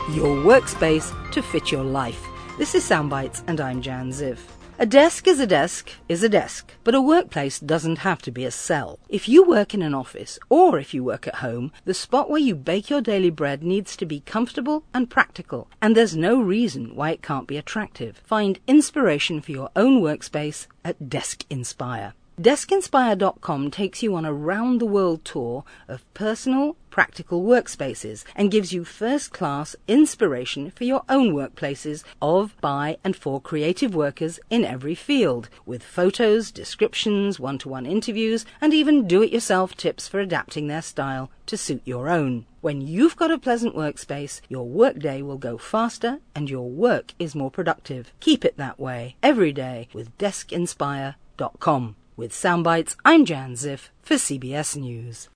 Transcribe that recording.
your workspace to fit your life. This is Soundbites and I'm Jan Ziv. A desk is a desk is a desk, but a workplace doesn't have to be a cell. If you work in an office or if you work at home, the spot where you bake your daily bread needs to be comfortable and practical, and there's no reason why it can't be attractive. Find inspiration for your own workspace at Desk Inspire. DeskInspire.com takes you on a round-the-world tour of personal, practical workspaces and gives you first-class inspiration for your own workplaces of, by and for creative workers in every field, with photos, descriptions, one-to-one interviews, and even do-it-yourself tips for adapting their style to suit your own. When you've got a pleasant workspace, your workday will go faster and your work is more productive. Keep it that way every day with DeskInspire.com. With Soundbites, I'm Jan Ziff for CBS News.